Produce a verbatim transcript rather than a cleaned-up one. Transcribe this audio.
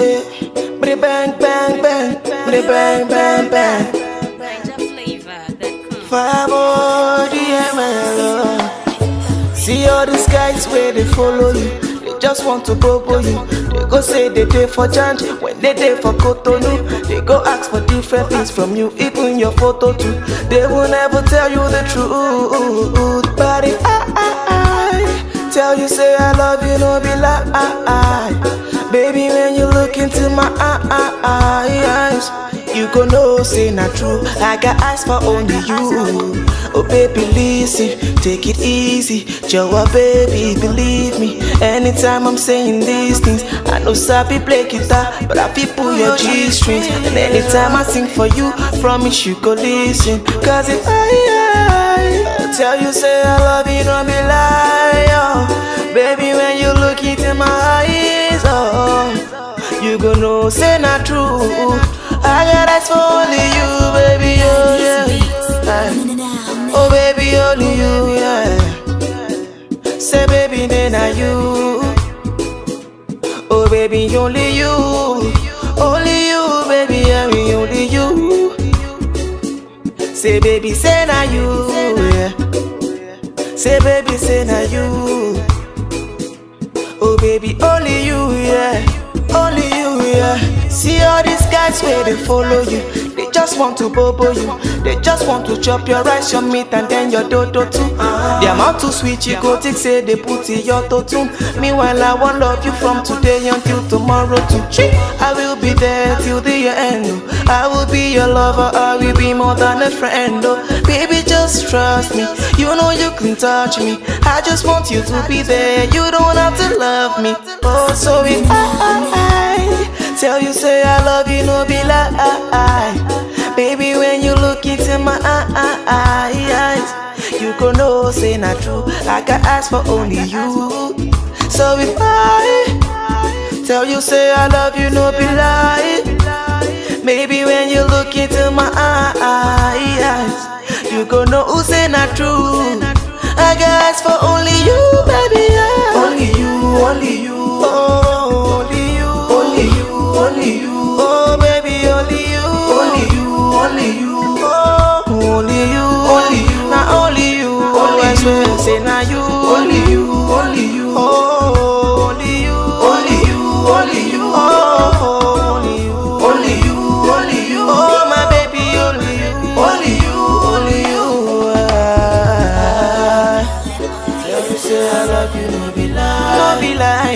eh. Bri bang bang bang, bri bang bang bang. Fire body and mellow. See all these guys where they follow you. They just want to bobo you. They go say they day for Janj when they day for Cotonou. They go ask for different things from you, even your photo too. They will never tell you the truth. But if I, I, I tell you say I love you, no be lie. Baby, when you look into my eyes, you gon' know say not true. I got eyes for only you. Oh baby, listen, take it easy. Joa baby, believe me. Anytime I'm saying these things, I know Sabi play guitar, but I feel pull your G strings. And anytime I sing for you, promise you go listen. Cause if I, I, I tell you say I love you, don't be lie, oh. Baby, when you look into my eyes, oh, you gon' know say not true. I got eyes for only you, baby, oh yeah. Oh baby, only you, yeah. Say baby, then are you. Oh baby, only you. Only you, baby, I mean only you. Say baby, say na you, yeah. Say baby, say na you. Oh baby, only you, yeah. Only you, yeah. See all these guys where they follow you. They just want to bobo you. They just want to chop your rice, your meat, and then your dodo too. The amount too sweet you go take, say they put in your toto. Meanwhile, I won't love you from today until tomorrow too. I will be there till the end. Oh. I will be your lover, I will be more than a friend. Oh. Baby, just trust me. You know you can touch me. I just want you to be there. You don't have to love me. Oh, so if I, I, I tell you say I love you, no be lie. Baby, when you look into my eyes, you gon' know say not true. I got eyes for only you. So if I tell you say I love you, no be lie. Maybe when you look into my eyes, you gon' know who say not true. I got eyes for only you, baby, yeah. Only you, only you, oh, only you, only you, only you, oh baby, only you, only you, only you, oh, only you, only you, not only you, only I swear, say now you, only you, only you, oh, only you, only you, only you, oh, only you, only you, only you, oh my baby, only you, only you, only you. Tell you say I love you, no be lie, no be lie.